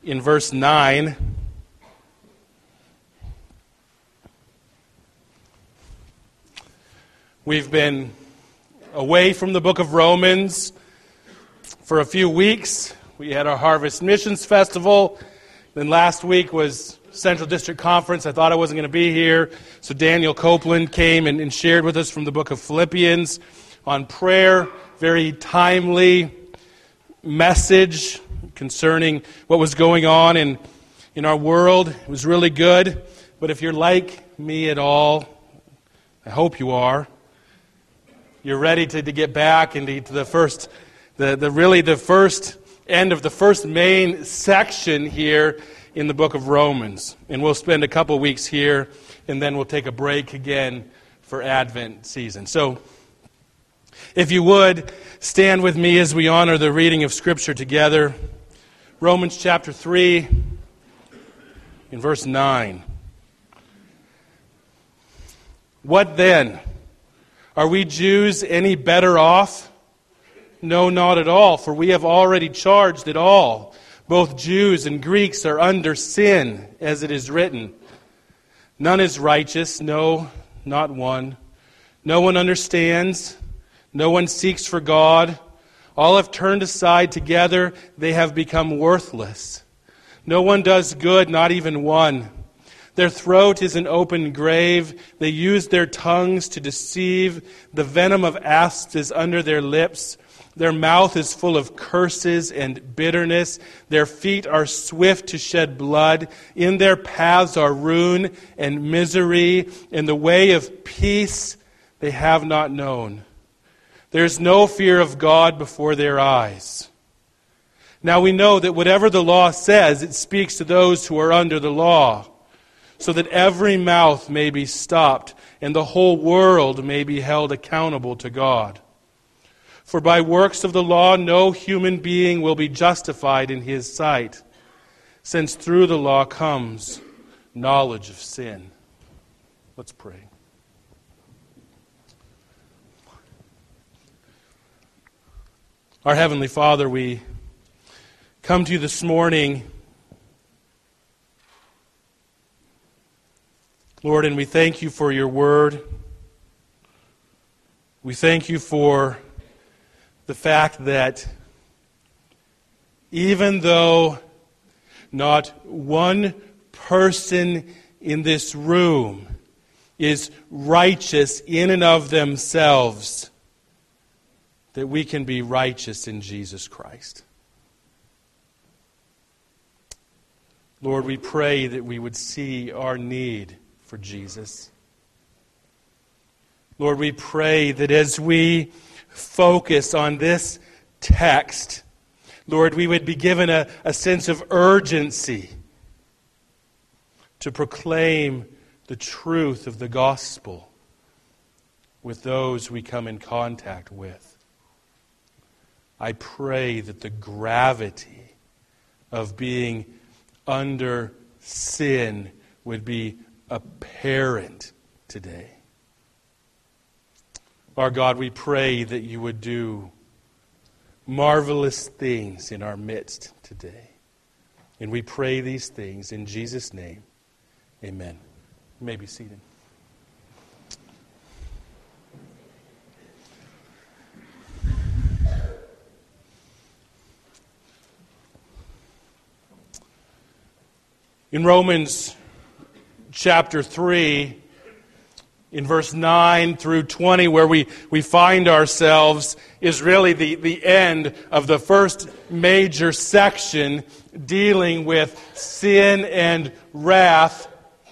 in verse 9. We've been away from the book of Romans for a few weeks. We had our Harvest Missions Festival. Then last week was Central District Conference. I thought I wasn't going to be here. So Daniel Copeland came and shared with us from the book of Philippians on prayer. Very timely message concerning what was going on in our world. It was really good. But if you're like me at all, I hope you are, you're ready to get back into the first end of the first main section here in the book of Romans. And we'll spend a couple weeks here, and then we'll take a break again for Advent season. So, if you would, stand with me as we honor the reading of Scripture together. Romans chapter 3, in verse 9. What then? Are we Jews any better off? No, not at all, for we have already charged it all. Both Jews and Greeks are under sin, as it is written. None is righteous, no, not one. No one understands, no one seeks for God. All have turned aside together, they have become worthless. No one does good, not even one. Their throat is an open grave. They use their tongues to deceive. The venom of asps is under their lips. Their mouth is full of curses and bitterness. Their feet are swift to shed blood. In their paths are ruin and misery. In the way of peace they have not known. There is no fear of God before their eyes. Now we know that whatever the law says, it speaks to those who are under the law, so that every mouth may be stopped and the whole world may be held accountable to God. For by works of the law no human being will be justified in his sight, since through the law comes knowledge of sin. Let's pray. Our Heavenly Father, we come to you this morning, Lord, and we thank you for your word. We thank you for the fact that even though not one person in this room is righteous in and of themselves, that we can be righteous in Jesus Christ. Lord, we pray that we would see our need for Jesus. Lord, we pray that as we focus on this text, Lord, we would be given a sense of urgency to proclaim the truth of the gospel with those we come in contact with. I pray that the gravity of being under sin would be apparent today. Our God, we pray that you would do marvelous things in our midst today. And we pray these things in Jesus' name. Amen. You may be seated. In Romans chapter 3, in verse 9 through 20, where we find ourselves, is really the end of the first major section dealing with sin and wrath.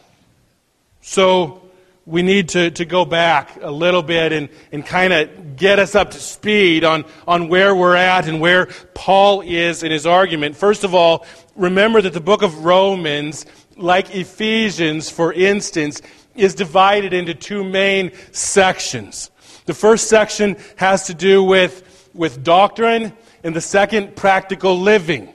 So we need to go back a little bit and kind of get us up to speed on where we're at and where Paul is in his argument. First of all, remember that the book of Romans, like Ephesians, for instance, is divided into two main sections. The first section has to do with doctrine, and the second, practical living.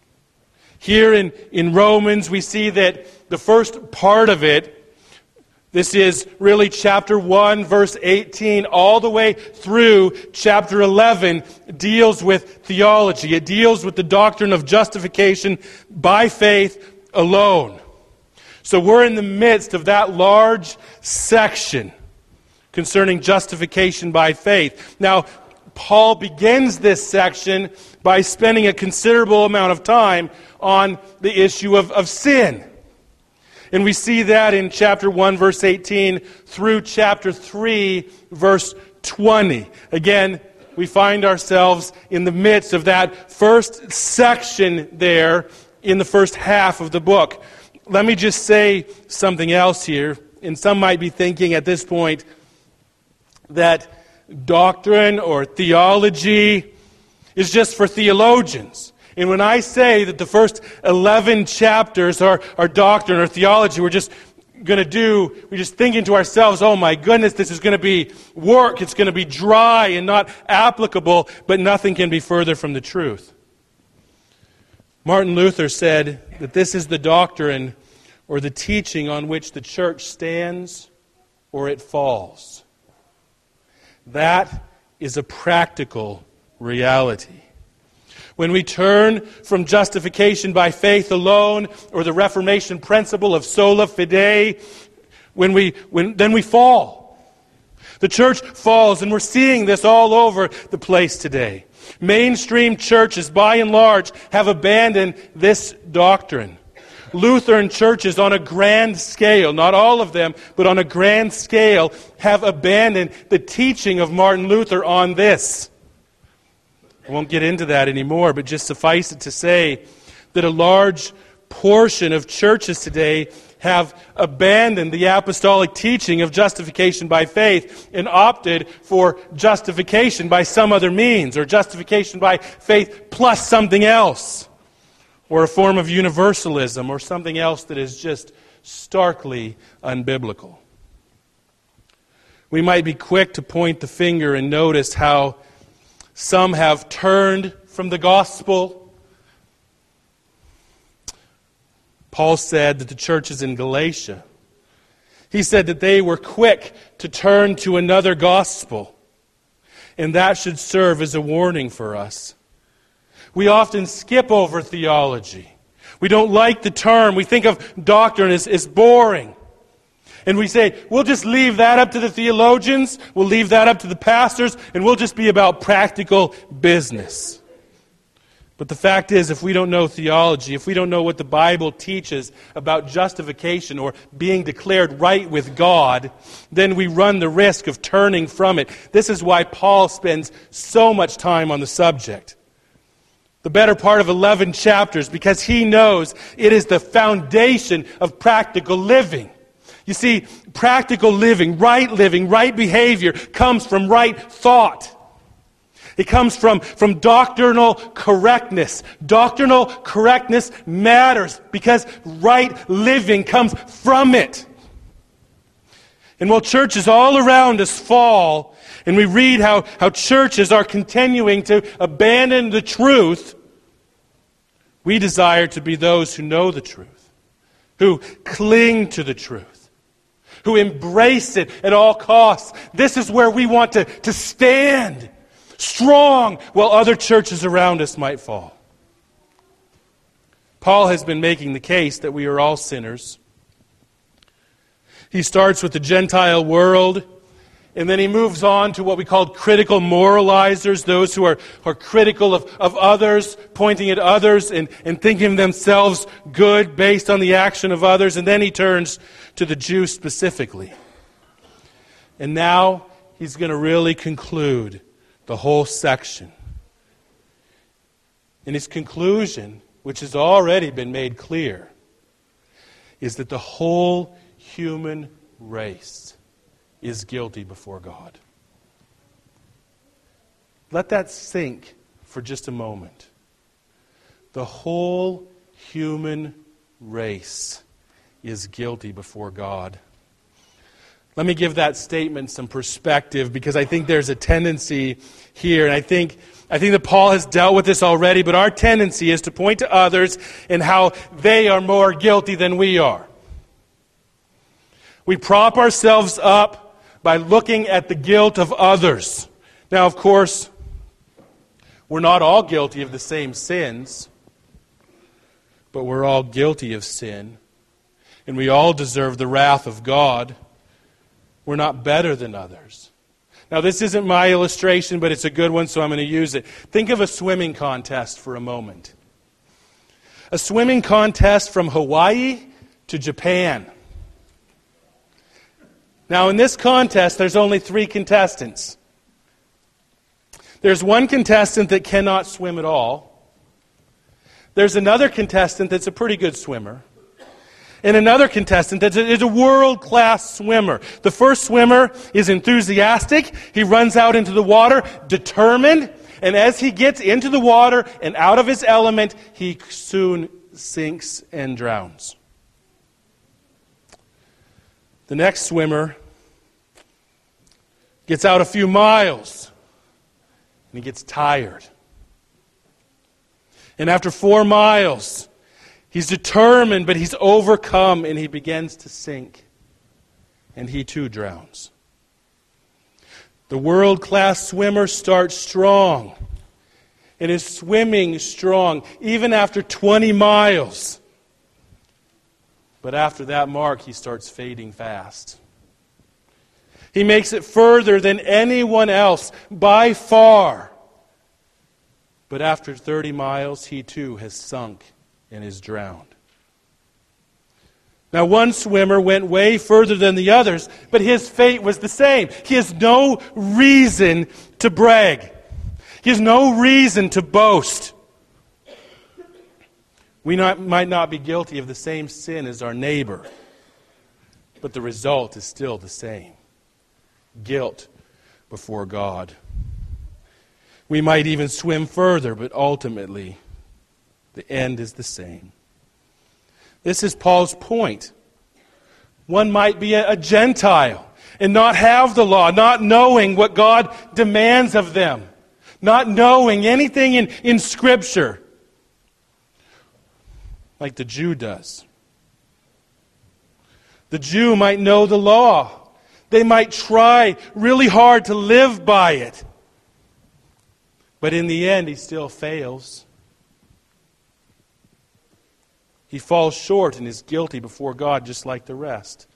Here in Romans, we see that the first part of it, This is really chapter 1, verse 18, all the way through chapter 11, deals with theology. It deals with the doctrine of justification by faith alone. So we're in the midst of that large section concerning justification by faith. Now, Paul begins this section by spending a considerable amount of time on the issue of sin. And we see that in chapter 1, verse 18, through chapter 3, verse 20. Again, we find ourselves in the midst of that first section there in the first half of the book. Let me just say something else here. And some might be thinking at this point that doctrine or theology is just for theologians. And when I say that the first 11 chapters are doctrine or theology, we're just thinking to ourselves, oh my goodness, this is going to be work, it's going to be dry and not applicable, but nothing can be further from the truth. Martin Luther said that this is the doctrine or the teaching on which the church stands or it falls. That is a practical reality. When we turn from justification by faith alone, or the Reformation principle of sola fide, then we fall. The church falls, and we're seeing this all over the place today. Mainstream churches, by and large, have abandoned this doctrine. Lutheran churches on a grand scale, not all of them, but on a grand scale, have abandoned the teaching of Martin Luther on this. I won't get into that anymore, but just suffice it to say that a large portion of churches today have abandoned the apostolic teaching of justification by faith and opted for justification by some other means, or justification by faith plus something else, or a form of universalism, or something else that is just starkly unbiblical. We might be quick to point the finger and notice how some have turned from the gospel. Paul said that the churches in Galatia, he said that they were quick to turn to another gospel. And that should serve as a warning for us. We often skip over theology. We don't like the term. We think of doctrine as boring. And we say, we'll just leave that up to the theologians, we'll leave that up to the pastors, and we'll just be about practical business. But the fact is, if we don't know theology, if we don't know what the Bible teaches about justification or being declared right with God, then we run the risk of turning from it. This is why Paul spends so much time on the subject. The better part of 11 chapters, because he knows it is the foundation of practical living. You see, practical living, right behavior comes from right thought. It comes from doctrinal correctness. Doctrinal correctness matters because right living comes from it. And while churches all around us fall, and we read how churches are continuing to abandon the truth, we desire to be those who know the truth, who cling to the truth, who embrace it at all costs. This is where we want to stand strong while other churches around us might fall. Paul has been making the case that we are all sinners. He starts with the Gentile world, and then he moves on to what we call critical moralizers, those who are critical of others, pointing at others and thinking of themselves good based on the action of others. And then he turns to the Jews specifically. And now he's going to really conclude the whole section. And his conclusion, which has already been made clear, is that the whole human race is guilty before God. Let that sink for just a moment. The whole human race is guilty before God. Let me give that statement some perspective, because I think there's a tendency here, and I think that Paul has dealt with this already, but our tendency is to point to others and how they are more guilty than we are. We prop ourselves up by looking at the guilt of others. Now, of course, we're not all guilty of the same sins, but we're all guilty of sin, and we all deserve the wrath of God. We're not better than others. Now, this isn't my illustration, but it's a good one, so I'm going to use it. Think of a swimming contest for a moment. A swimming contest from Hawaii to Japan. Now, in this contest, there's only 3 contestants. There's one contestant that cannot swim at all. There's another contestant that's a pretty good swimmer. And another contestant that is a world-class swimmer. The first swimmer is enthusiastic. He runs out into the water, determined. And as he gets into the water and out of his element, he soon sinks and drowns. The next swimmer gets out a few miles, and he gets tired. And after 4 miles, he's determined, but he's overcome, and he begins to sink. And he too drowns. The world-class swimmer starts strong and is swimming strong, even after 20 miles. But after that mark, he starts fading fast. He makes it further than anyone else, by far. But after 30 miles, he too has sunk and is drowned. Now, one swimmer went way further than the others, but his fate was the same. He has no reason to brag. He has no reason to boast. We might not be guilty of the same sin as our neighbor, but the result is still the same. Guilt before God. We might even swim further, but ultimately, the end is the same. This is Paul's point. One might be a Gentile and not have the law, not knowing what God demands of them, not knowing anything in Scripture, like the Jew does. The Jew might know the law. They might try really hard to live by it. But in the end, he still fails. He falls short and is guilty before God just like the rest.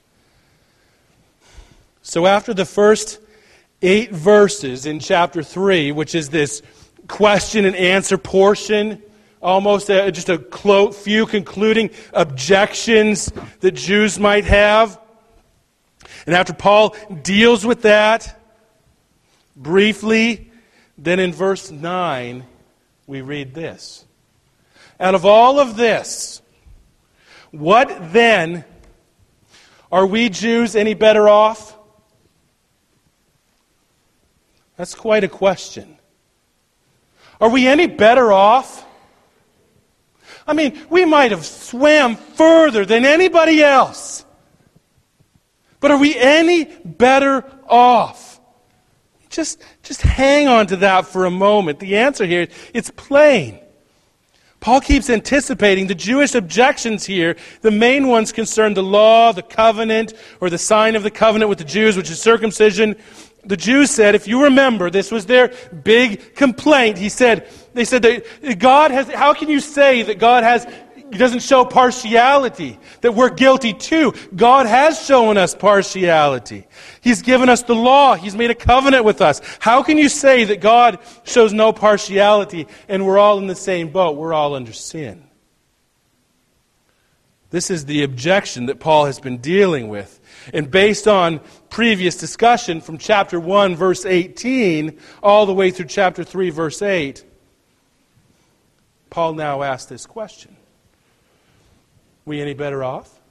So after the first 8 verses in chapter 3, which is this question and answer portion, almost just a few concluding objections that Jews might have. And after Paul deals with that briefly, then in verse 9, we read this. Out of all of this, what then? Are we Jews any better off? That's quite a question. Are we any better off? I mean, we might have swam further than anybody else. But are we any better off? Just hang on to that for a moment. The answer here, it's plain. Paul keeps anticipating the Jewish objections here. The main ones concern the law, the covenant, or the sign of the covenant with the Jews, which is circumcision. The Jews said, if you remember, this was their big complaint. They said that God has, how can you say that God doesn't show partiality, that we're guilty too? God has shown us partiality. He's given us the law. He's made a covenant with us. How can you say that God shows no partiality and we're all in the same boat? We're all under sin. This is the objection that Paul has been dealing with. And based on previous discussion from chapter 1, verse 18, all the way through chapter 3, verse 8, Paul now asks this question. We any better off?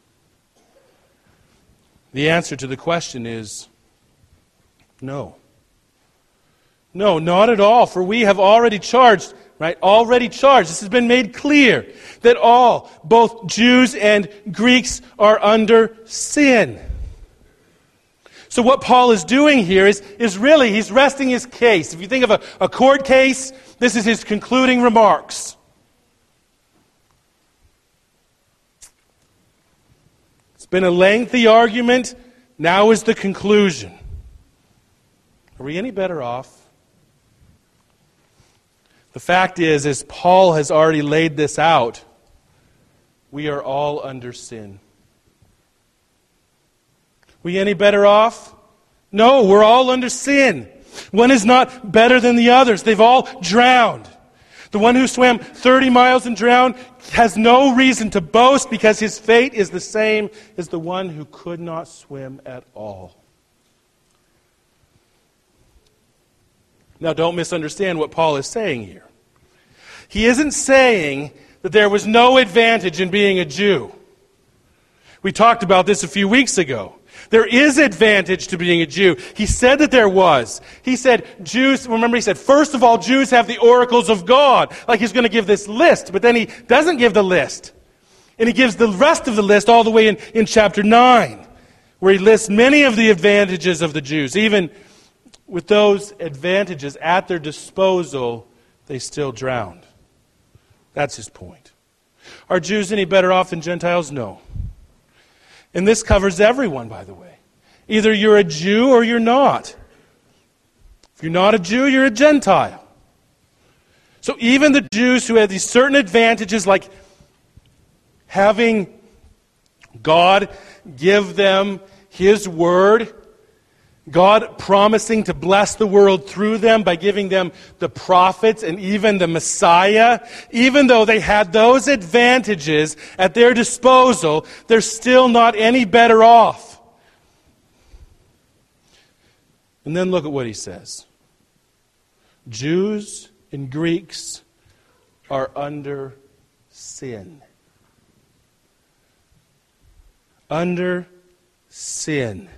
The answer to the question is no. No, not at all. For we have already charged, right? Already charged. This has been made clear that all, both Jews and Greeks, are under sin. So what Paul is doing here is really, he's resting his case. If you think of a court case, this is his concluding remarks. been a lengthy argument. Now is the conclusion. Are we any better off? The fact is, as Paul has already laid this out, we are all under sin. We any better off? No, we're all under sin. One is not better than the others. They've all drowned. The one who swam 30 miles and drowned has no reason to boast because his fate is the same as the one who could not swim at all. Now, don't misunderstand what Paul is saying here. He isn't saying that there was no advantage in being a Jew. We talked about this a few weeks ago. There is advantage to being a Jew. He said that there was. He said Jews, remember he said, first of all, Jews have the oracles of God. Like he's going to give this list, but then he doesn't give the list. And he gives the rest of the list all the way in chapter 9, where he lists many of the advantages of the Jews. Even with those advantages at their disposal, they still drowned. That's his point. Are Jews any better off than Gentiles? No. And this covers everyone, by the way. Either you're a Jew or you're not. If you're not a Jew, you're a Gentile. So even the Jews who have these certain advantages, like having God give them His Word, God promising to bless the world through them by giving them the prophets and even the Messiah, even though they had those advantages at their disposal, they're still not any better off. And then look at what he says. Jews and Greeks are under sin. Under sin.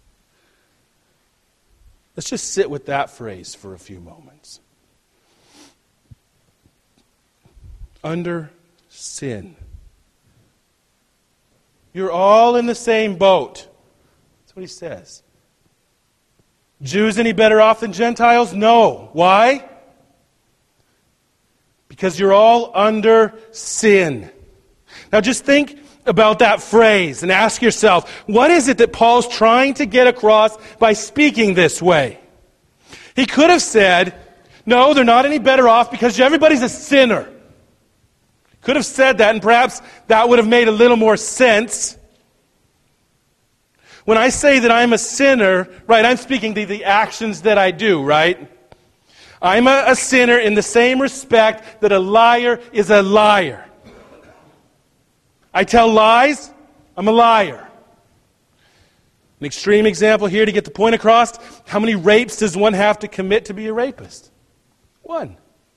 Let's just sit with that phrase for a few moments. Under sin. You're all in the same boat. That's what he says. Jews any better off than Gentiles? No. Why? Because you're all under sin. Now just think about that phrase and ask yourself, what is it that Paul's trying to get across by speaking this way? He could have said, no, they're not any better off because everybody's a sinner. Could have said that, and perhaps that would have made a little more sense. When I say that I'm a sinner, right, I'm speaking to the actions that I do, right? I'm a sinner in the same respect that a liar is a liar. I tell lies, I'm a liar. An extreme example here to get the point across. How many rapes does one have to commit to be a rapist? One.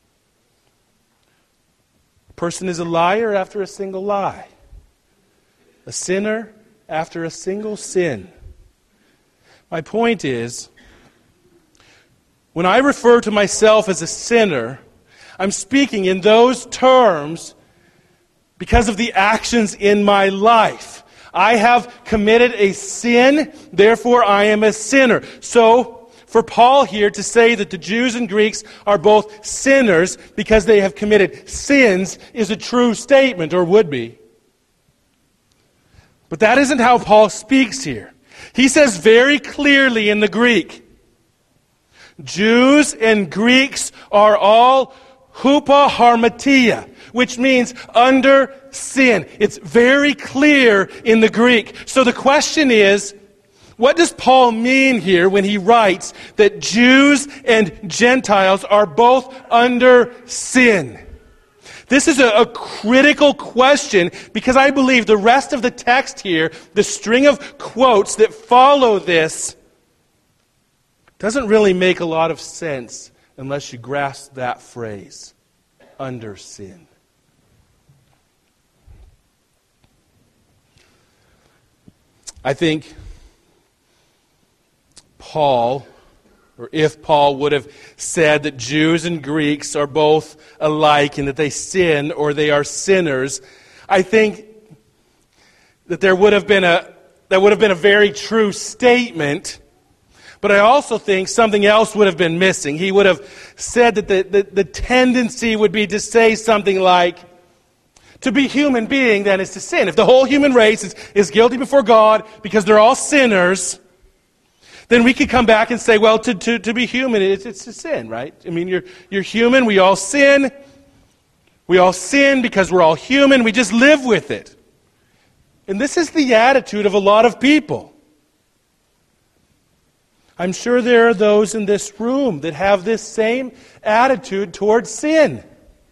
A person is a liar after a single lie. A sinner after a single sin. My point is, when I refer to myself as a sinner, I'm speaking in those terms because of the actions in my life. I have committed a sin, therefore I am a sinner. So, for Paul here to say that the Jews and Greeks are both sinners because they have committed sins is a true statement, or would be. But that isn't how Paul speaks here. He says very clearly in the Greek, Jews and Greeks are all hupa harmatia, which means under sin. It's very clear in the Greek. So the question is, what does Paul mean here when he writes that Jews and Gentiles are both under sin? This is a critical question because I believe the rest of the text here, the string of quotes that follow this, doesn't really make a lot of sense unless you grasp that phrase, under sin. I think Paul, or if Paul would have said that Jews and Greeks are both alike and that they sin or they are sinners, I think that that would have been a very true statement. But I also think something else would have been missing. He would have said that the tendency would be to say something like, To be human being, then, is to sin. If the whole human race is guilty before God because they're all sinners, then we could come back and say, well, to be human, it's a sin, right? I mean, you're human. We all sin. We all sin because we're all human. We just live with it. And this is the attitude of a lot of people. I'm sure there are those in this room that have this same attitude towards sin.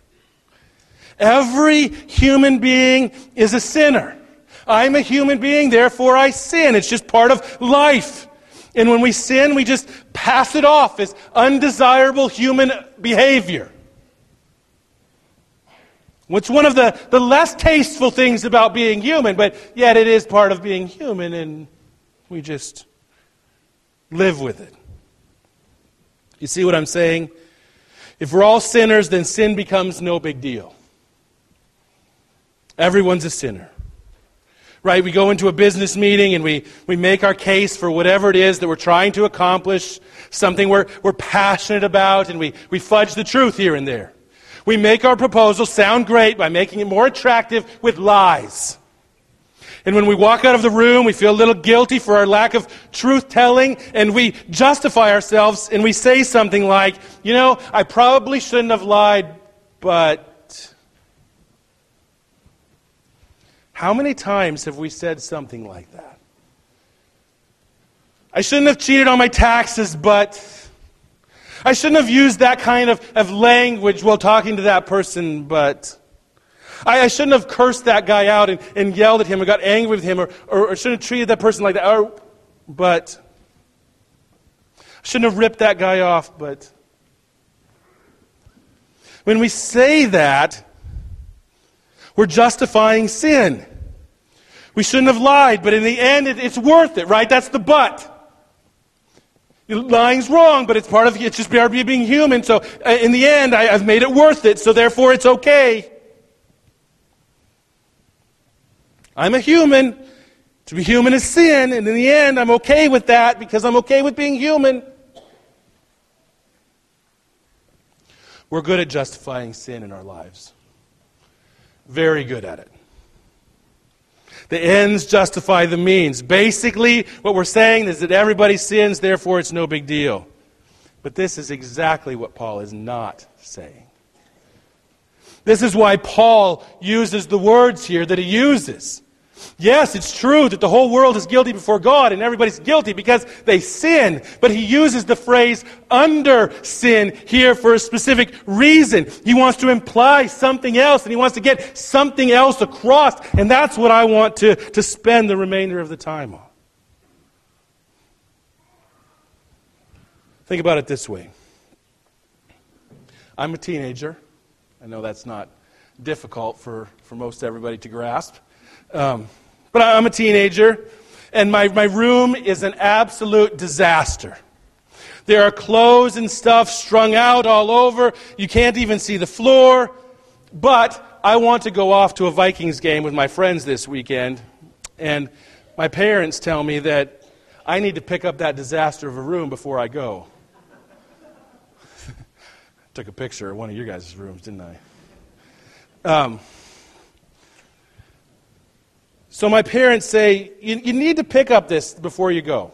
Every human being is a sinner. I'm a human being, therefore I sin. It's just part of life. And when we sin, we just pass it off as undesirable human behavior. It's one of the less tasteful things about being human, but yet it is part of being human, and we just live with it. You see what I'm saying? If we're all sinners, then sin becomes no big deal. Everyone's a sinner. Right? We go into a business meeting and we make our case for whatever it is that we're trying to accomplish, something we're passionate about, and we fudge the truth here and there. We make our proposal sound great by making it more attractive with lies. And when we walk out of the room, we feel a little guilty for our lack of truth-telling, and we justify ourselves, and we say something like, I probably shouldn't have lied, but... How many times have we said something like that? I shouldn't have cheated on my taxes, but... I shouldn't have used that kind of language while talking to that person, but... I shouldn't have cursed that guy out and yelled at him or got angry with him or shouldn't have treated that person like that, but... I shouldn't have ripped that guy off, but... When we say that, we're justifying sin. We shouldn't have lied, but in the end, it's worth it, right? That's the but. Lying's wrong, but it's just part of being human. So in the end, I've made it worth it, so therefore it's okay. I'm a human. To be human is sin, and in the end, I'm okay with that because I'm okay with being human. We're good at justifying sin in our lives. Very good at it. The ends justify the means. Basically, what we're saying is that everybody sins, therefore it's no big deal. But this is exactly what Paul is not saying. This is why Paul uses the words here that he uses. Yes, it's true that the whole world is guilty before God and everybody's guilty because they sin. But he uses the phrase under sin here for a specific reason. He wants to imply something else and he wants to get something else across. And that's what I want to spend the remainder of the time on. Think about it this way. I'm a teenager. I know that's not difficult for most everybody to grasp. But I'm a teenager, and my room is an absolute disaster. There are clothes and stuff strung out all over. You can't even see the floor. But I want to go off to a Vikings game with my friends this weekend, and my parents tell me that I need to pick up that disaster of a room before I go. Took a picture of one of your guys' rooms, didn't I? So my parents say, you need to pick up this before you go.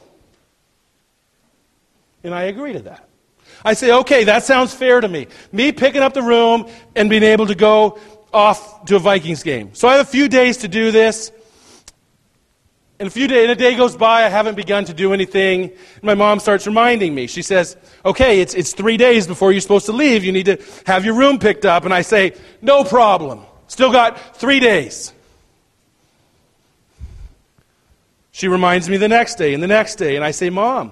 And I agree to that. I say, okay, that sounds fair to me. Me picking up the room and being able to go off to a Vikings game. So I have a few days to do this. And a day goes by, I haven't begun to do anything. And my mom starts reminding me. She says, okay, it's 3 days before you're supposed to leave. You need to have your room picked up. And I say, no problem. Still got 3 days. She reminds me the next day and the next day. And I say, Mom,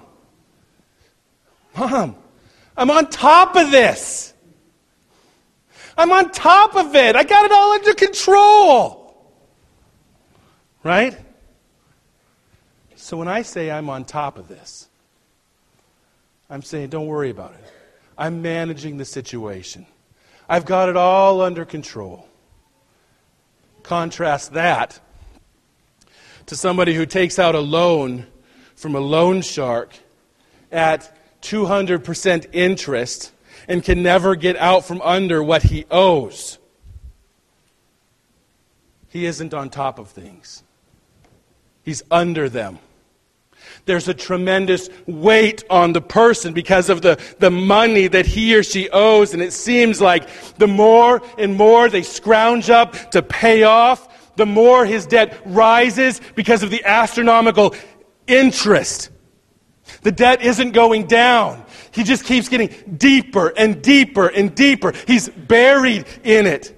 I'm on top of this. I'm on top of it. I got it all under control. Right? So when I say I'm on top of this, I'm saying don't worry about it. I'm managing the situation. I've got it all under control. Contrast that to somebody who takes out a loan from a loan shark at 200% interest and can never get out from under what he owes. He isn't on top of things. He's under them. There's a tremendous weight on the person because of the money that he or she owes, and it seems like the more and more they scrounge up to pay off, the more his debt rises because of the astronomical interest. The debt isn't going down. He just keeps getting deeper and deeper and deeper. He's buried in it.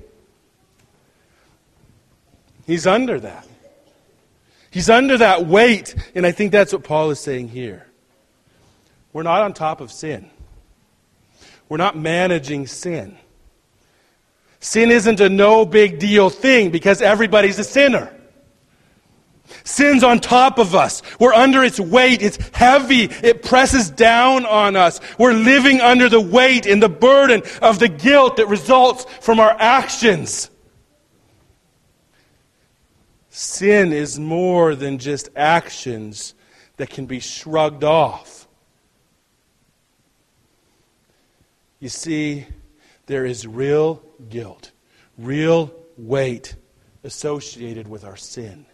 He's under that. He's under that weight, and I think that's what Paul is saying here. We're not on top of sin. We're not managing sin. Sin isn't a no big deal thing because everybody's a sinner. Sin's on top of us. We're under its weight. It's heavy. It presses down on us. We're living under the weight and the burden of the guilt that results from our actions. Sin is more than just actions that can be shrugged off. You see, there is real guilt, real weight associated with our sin.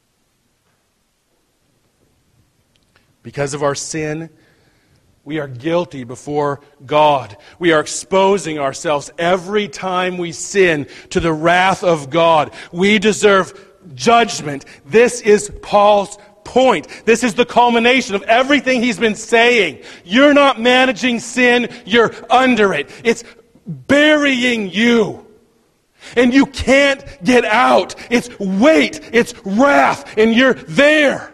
Because of our sin, we are guilty before God. We are exposing ourselves every time we sin to the wrath of God. We deserve judgment. This is Paul's point. This is the culmination of everything he's been saying. You're not managing sin, you're under it. It's burying you. And you can't get out. It's weight, it's wrath, and you're there.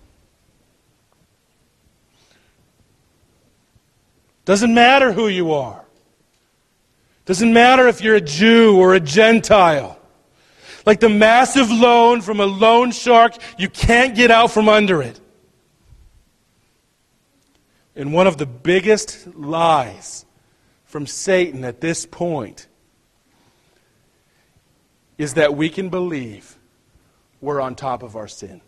Doesn't matter who you are. Doesn't matter if you're a Jew or a Gentile. Like the massive loan from a loan shark, you can't get out from under it. And one of the biggest lies from Satan at this point is that we can believe we're on top of our sin.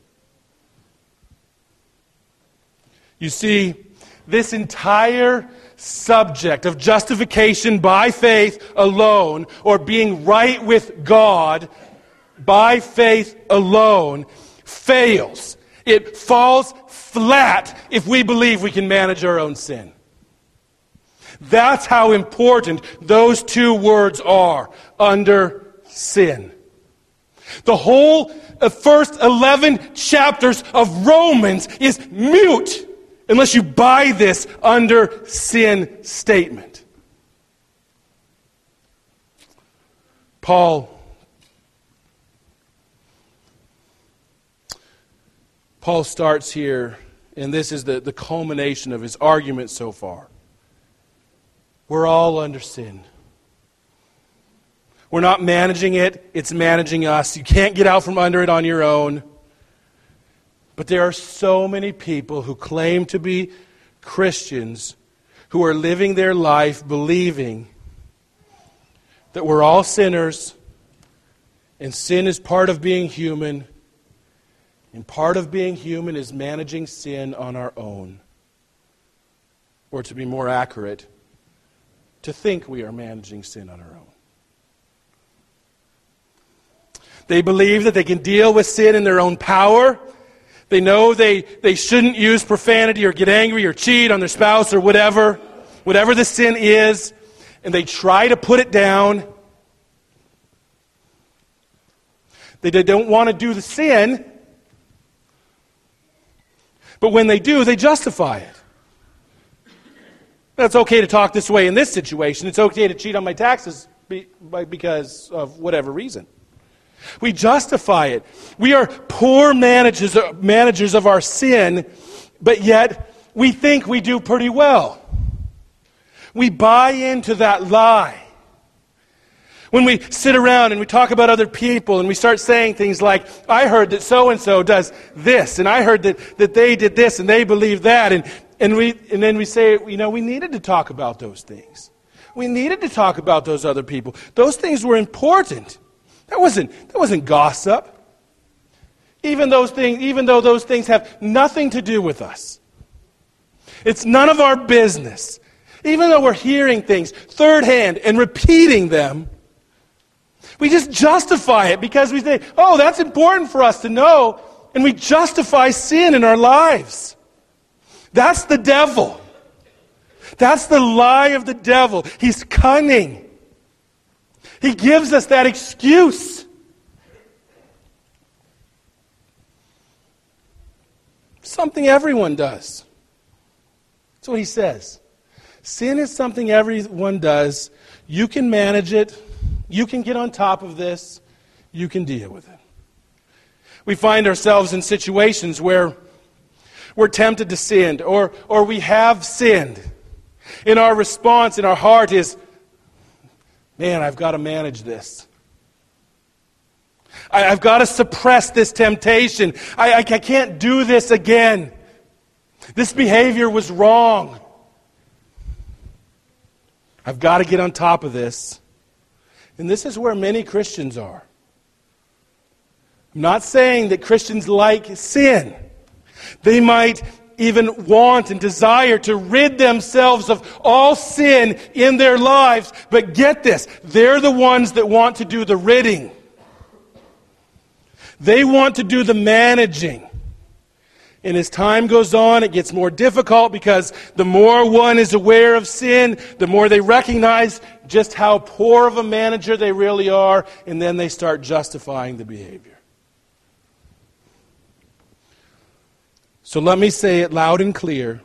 You see, this entire subject of justification by faith alone, or being right with God by faith alone, fails. It falls flat if we believe we can manage our own sin. That's how important those two words are, under sin. The whole first 11 chapters of Romans is mute unless you buy this under sin statement. Paul starts here, and this is the culmination of his argument so far. We're all under sin. We're not managing it, it's managing us. You can't get out from under it on your own. But there are so many people who claim to be Christians who are living their life believing that we're all sinners and sin is part of being human, and part of being human is managing sin on our own. Or to be more accurate, to think we are managing sin on our own. They believe that they can deal with sin in their own power. They know they shouldn't use profanity or get angry or cheat on their spouse or whatever the sin is, and they try to put it down. They don't want to do the sin, but when they do, they justify it. It's okay to talk this way in this situation. It's okay to cheat on my taxes because of whatever reason. We justify it. We are poor managers of our sin, but yet we think we do pretty well. We buy into that lie. When we sit around and we talk about other people and we start saying things like, I heard that so-and-so does this, and I heard that they did this and they believe that, and then we say, we needed to talk about those things. We needed to talk about those other people. Those things were important. That wasn't gossip. Even though those things have nothing to do with us. It's none of our business. Even though we're hearing things third hand and repeating them, We just justify it because we say, oh, that's important for us to know, and we justify sin in our lives. That's the devil. That's the lie of the devil. He's cunning. He gives us that excuse. Something everyone does. That's what he says. Sin is something everyone does. You can manage it. You can get on top of this. You can deal with it. We find ourselves in situations where we're tempted to sin, or we have sinned. And our response in our heart is, man, I've got to manage this. I've got to suppress this temptation. I can't do this again. This behavior was wrong. I've got to get on top of this. And this is where many Christians are. I'm not saying that Christians like sin. They might even want and desire to rid themselves of all sin in their lives. But get this, they're the ones that want to do the ridding. They want to do the managing. And as time goes on, it gets more difficult because the more one is aware of sin, the more they recognize just how poor of a manager they really are, and then they start justifying the behavior. So let me say it loud and clear.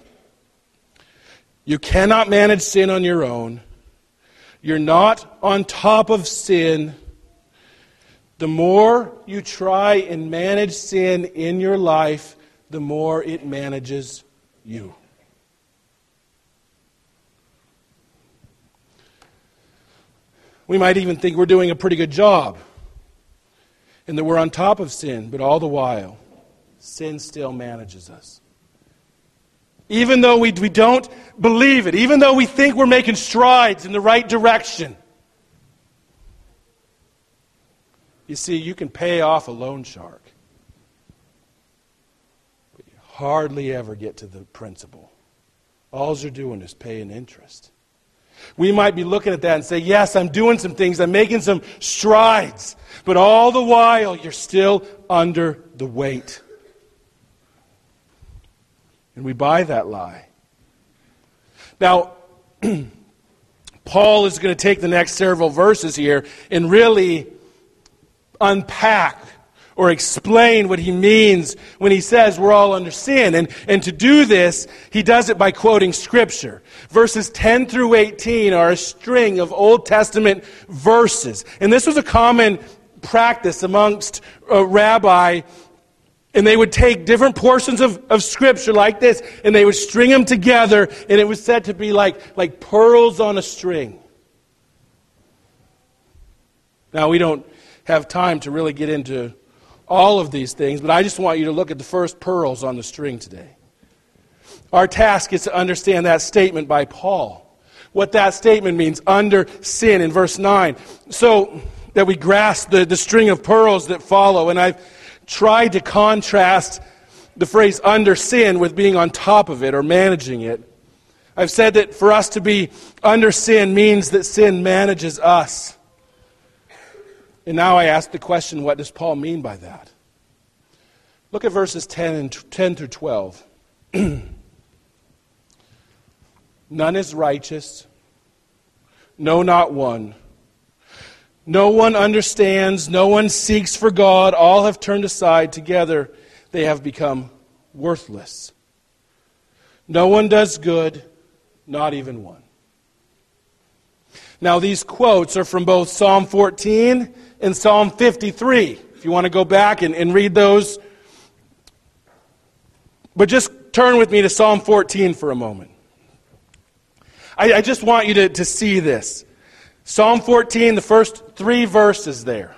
You cannot manage sin on your own. You're not on top of sin. The more you try and manage sin in your life, the more it manages you. We might even think we're doing a pretty good job and that we're on top of sin, but all the while, sin still manages us. Even though we don't believe it, even though we think we're making strides in the right direction. You see, you can pay off a loan shark, but you hardly ever get to the principal. All you're doing is paying interest. We might be looking at that and say, yes, I'm doing some things, I'm making some strides, but all the while you're still under the weight. And we buy that lie. Now, Paul is going to take the next several verses here and really unpack or explain what he means when he says we're all under sin. And to do this, he does it by quoting Scripture. Verses 10 through 18 are a string of Old Testament verses. And this was a common practice amongst a rabbi. And they would take different portions of Scripture like this, and they would string them together, and it was said to be like pearls on a string. Now, we don't have time to really get into all of these things, but I just want you to look at the first pearls on the string today. Our task is to understand that statement by Paul. What that statement means, under sin, in verse 9. So that we grasp the string of pearls that follow, and I've tried to contrast the phrase under sin with being on top of it or managing it. I've said that for us to be under sin means that sin manages us. And now I ask the question, what does Paul mean by that? Look at verses 10 through 12. None is righteous, no, not one. No one understands, no one seeks for God. All have turned aside. Together they have become worthless. No one does good, not even one. Now these quotes are from both Psalm 14 and Psalm 53. If you want to go back and read those. But just turn with me to Psalm 14 for a moment. I just want you to see this. Psalm 14, the first 3 verses there.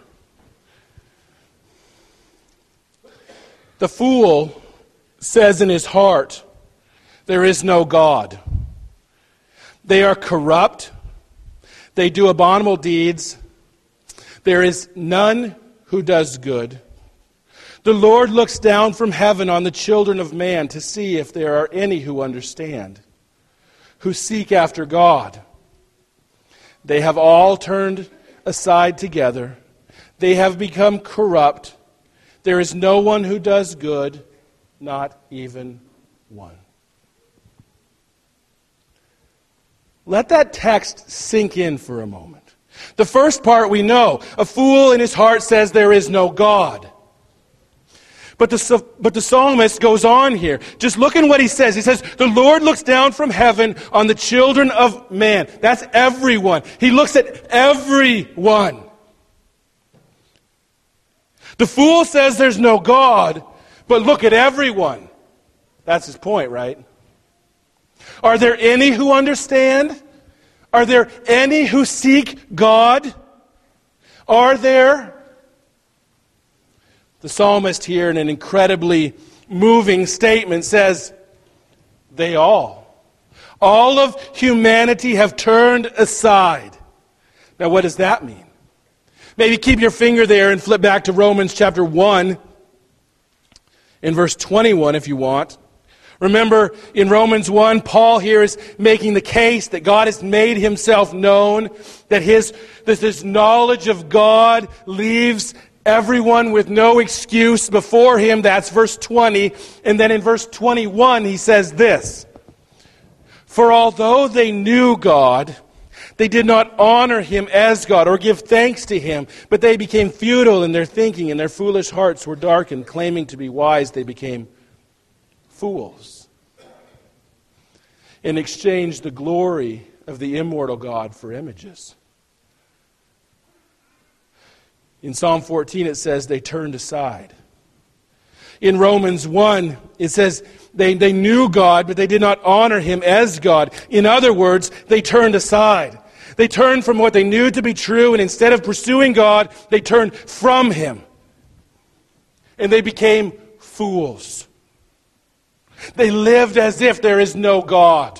The fool says in his heart, there is no God. They are corrupt. They do abominable deeds. There is none who does good. The Lord looks down from heaven on the children of man to see if there are any who understand, who seek after God. They have all turned aside together. They have become corrupt. There is no one who does good, not even one. Let that text sink in for a moment. The first part we know. A fool in his heart says there is no God. But the psalmist goes on here. Just look at what he says. He says, the Lord looks down from heaven on the children of man. That's everyone. He looks at everyone. The fool says there's no God, but look at everyone. That's his point, right? Are there any who understand? Are there any who seek God? Are there? The psalmist here, in an incredibly moving statement, says, they all of humanity have turned aside. Now, what does that mean? Maybe keep your finger there and flip back to Romans chapter 1 in verse 21 if you want. Remember, in Romans 1, Paul here is making the case that God has made himself known, that this knowledge of God leaves everyone with no excuse before him. That's verse 20. And then in verse 21, he says this, for although they knew God, they did not honor him as God or give thanks to him, but they became futile in their thinking, and their foolish hearts were darkened. Claiming to be wise, they became fools and exchanged the glory of the immortal God for images. In Psalm 14 it says they turned aside. In Romans 1 it says they knew God, but they did not honor him as God. In other words, they turned aside. They turned from what they knew to be true, and instead of pursuing God, they turned from him. And they became fools. They lived as if there is no God.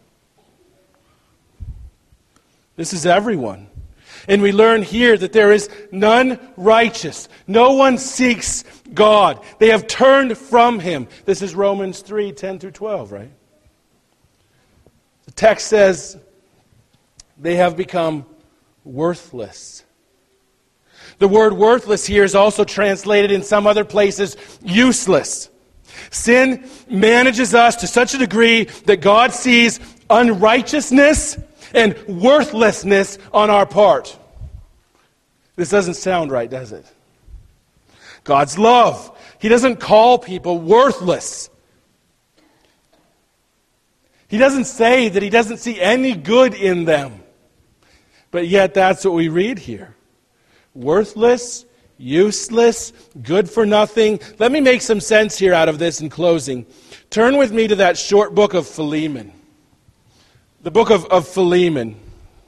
This is everyone. And we learn here that there is none righteous. No one seeks God. They have turned from him. This is Romans 3, 10 through 12, right? The text says they have become worthless. The word worthless here is also translated in some other places useless. Sin manages us to such a degree that God sees unrighteousness and worthlessness on our part. This doesn't sound right, does it? God's love. He doesn't call people worthless. He doesn't say that he doesn't see any good in them. But yet that's what we read here. Worthless, useless, good for nothing. Let me make some sense here out of this in closing. Turn with me to that short book of Philemon. The book of Philemon.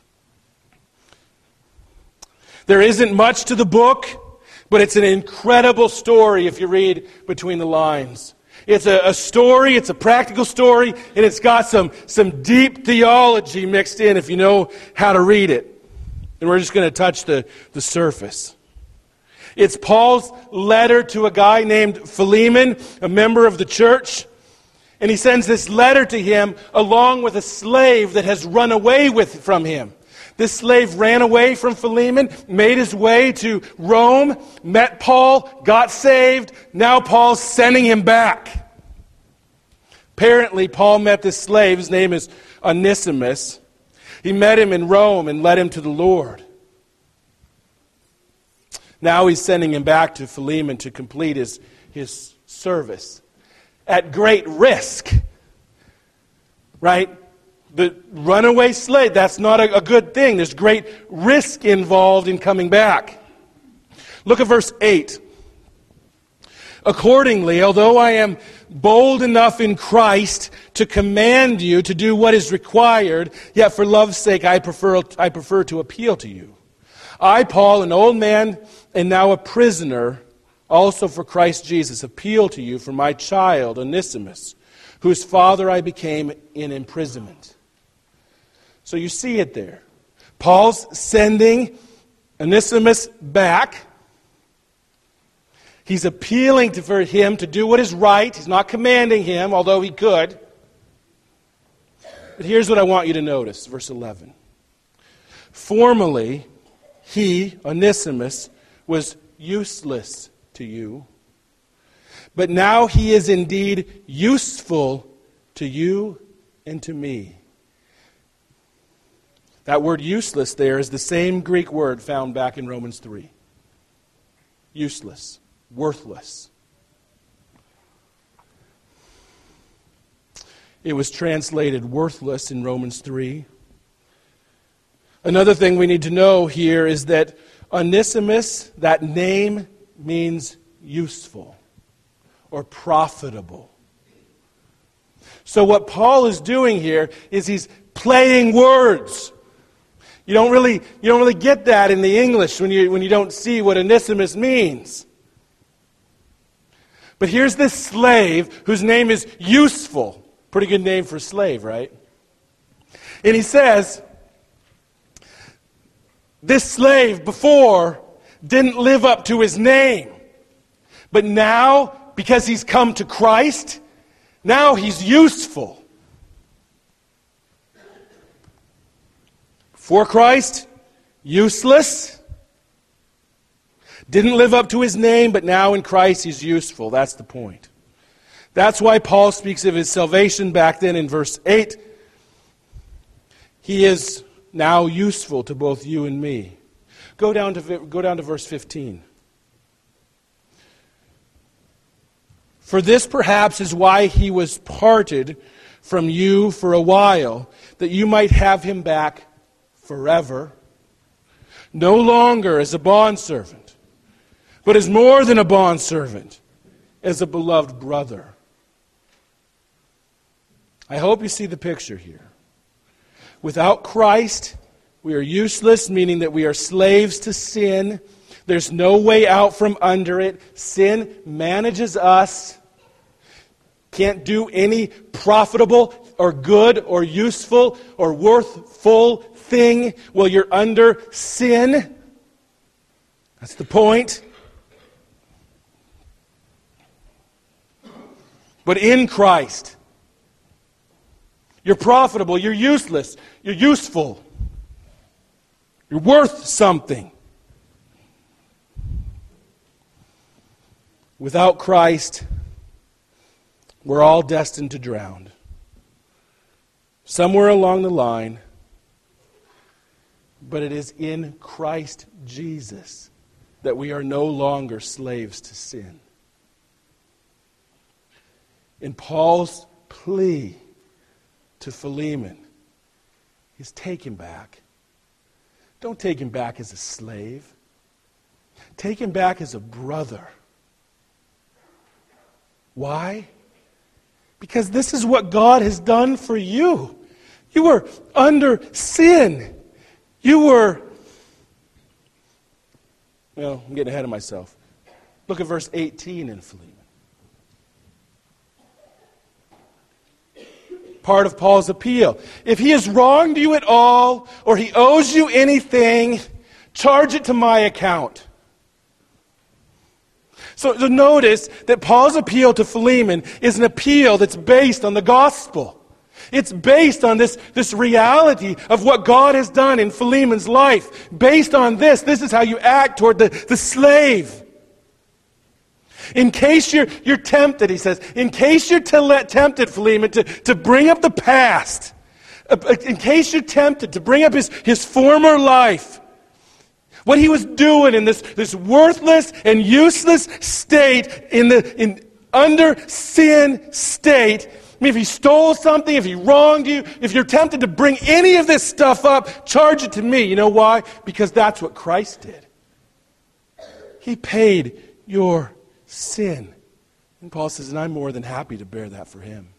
There isn't much to the book, but it's an incredible story if you read between the lines. It's a story, it's a practical story, and it's got some deep theology mixed in if you know how to read it. And we're just going to touch the surface. It's Paul's letter to a guy named Philemon, a member of the church. And he sends this letter to him along with a slave that has run away from him. This slave ran away from Philemon, made his way to Rome, met Paul, got saved. Now Paul's sending him back. Apparently, Paul met this slave. His name is Onesimus. He met him in Rome and led him to the Lord. Now he's sending him back to Philemon to complete his service. At great risk, right? The runaway slave, that's not a good thing. There's great risk involved in coming back. Look at verse 8. Accordingly, although I am bold enough in Christ to command you to do what is required, yet for love's sake I prefer to appeal to you. I, Paul, an old man and now a prisoner, also for Christ Jesus, appeal to you for my child, Onesimus, whose father I became in imprisonment. So you see it there. Paul's sending Onesimus back. He's appealing for him to do what is right. He's not commanding him, although he could. But here's what I want you to notice, verse 11. Formerly, he, Onesimus, was useless to you. But now he is indeed useful to you and to me. That word useless there is the same Greek word found back in Romans 3. Useless, worthless. It was translated worthless in Romans 3. Another thing we need to know here is that Onesimus, that name means useful or profitable. So what Paul is doing here is he's playing words. You don't really get that in the English when you don't see what Onesimus means. But here's this slave whose name is Useful. Pretty good name for slave, right? And he says, this slave before didn't live up to his name. But now, because he's come to Christ, now he's useful. Before Christ, useless. Didn't live up to his name, but now in Christ he's useful. That's the point. That's why Paul speaks of his salvation back then in verse 8. He is now useful to both you and me. Go down to verse 15. For this perhaps is why he was parted from you for a while, that you might have him back forever, no longer as a bondservant, but as more than a bondservant, as a beloved brother. I hope you see the picture here. Without Christ, we are useless, meaning that we are slaves to sin. There's no way out from under it. Sin manages us. Can't do any profitable or good or useful or worthful thing while you're under sin. That's the point. But in Christ, you're profitable, you're useless, you're useful. You're worth something. Without Christ, we're all destined to drown. Somewhere along the line, but it is in Christ Jesus that we are no longer slaves to sin. In Paul's plea to Philemon is take him back. Don't take him back as a slave. Take him back as a brother. Why? Because this is what God has done for you. You were under sin. I'm getting ahead of myself. Look at verse 18 in Philemon. Part of Paul's appeal. If he has wronged you at all, or he owes you anything, charge it to my account. So notice that Paul's appeal to Philemon is an appeal that's based on the gospel. It's based on this reality of what God has done in Philemon's life. Based on this is how you act toward the slave. In case you're tempted, he says, in case you're tempted, Philemon, to bring up the past, in case you're tempted to bring up his former life, what he was doing in this worthless and useless state, under sin state. I mean, if he stole something, if he wronged you, if you're tempted to bring any of this stuff up, charge it to me. You know why? Because that's what Christ did. He paid your sin. And Paul says, and I'm more than happy to bear that for him.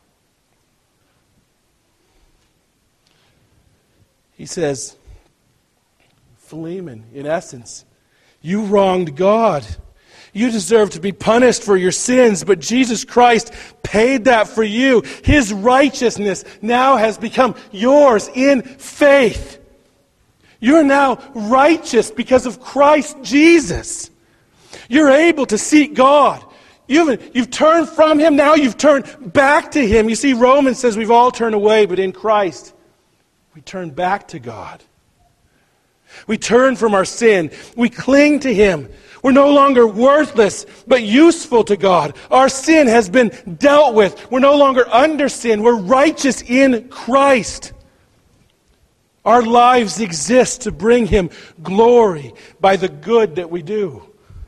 He says, Philemon, in essence, you wronged God. You deserve to be punished for your sins, but Jesus Christ paid that for you. His righteousness now has become yours in faith. You're now righteous because of Christ Jesus. You're able to seek God. You've turned from Him, now you've turned back to Him. You see, Romans says we've all turned away, but in Christ, we turn back to God. We turn from our sin. We cling to Him. We're no longer worthless, but useful to God. Our sin has been dealt with. We're no longer under sin. We're righteous in Christ. Our lives exist to bring Him glory by the good that we do.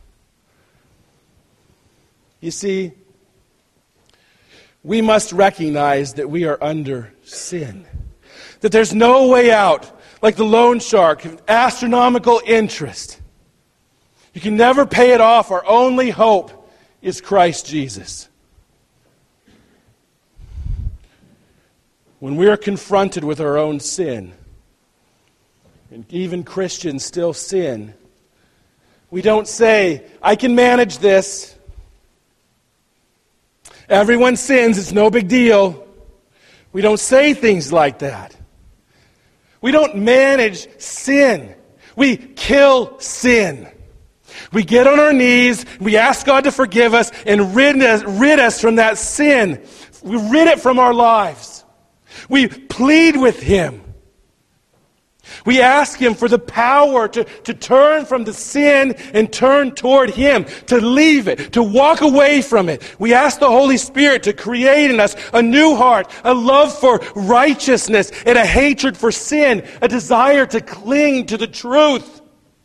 You see, we must recognize that we are under sin. That there's no way out, like the loan shark, astronomical interest. You can never pay it off. Our only hope is Christ Jesus. When we are confronted with our own sin, and even Christians still sin, we don't say, I can manage this. Everyone sins, it's no big deal. We don't say things like that. We don't manage sin. We kill sin. We get on our knees, we ask God to forgive us and rid us from that sin. We rid it from our lives. We plead with Him. We ask Him for the power to turn from the sin and turn toward Him, to leave it, to walk away from it. We ask the Holy Spirit to create in us a new heart, a love for righteousness, and a hatred for sin, a desire to cling to the truth.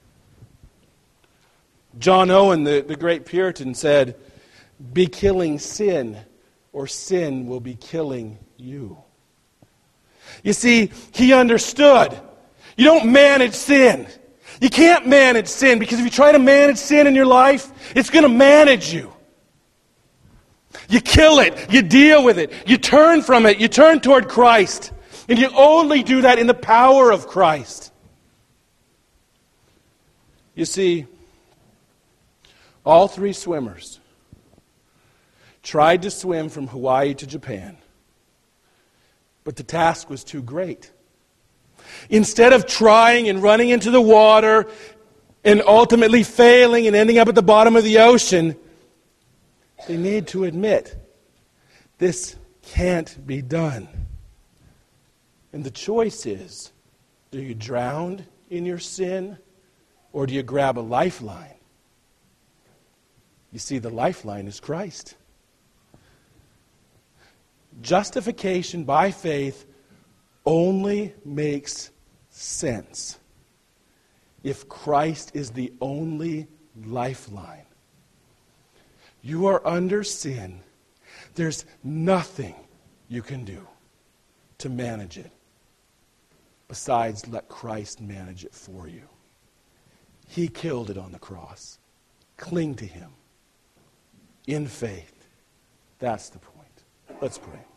John Owen, the great Puritan, said, "Be killing sin, or sin will be killing you." You see, he understood. You don't manage sin. You can't manage sin, because if you try to manage sin in your life, it's going to manage you. You kill it. You deal with it. You turn from it. You turn toward Christ. And you only do that in the power of Christ. You see, all three swimmers tried to swim from Hawaii to Japan, but the task was too great. Instead of trying and running into the water and ultimately failing and ending up at the bottom of the ocean, they need to admit, this can't be done. And the choice is, do you drown in your sin, or do you grab a lifeline? You see, the lifeline is Christ. Justification by faith only makes sense if Christ is the only lifeline. You are under sin. There's nothing you can do to manage it besides let Christ manage it for you. He killed it on the cross. Cling to Him in faith. That's the point. Let's pray.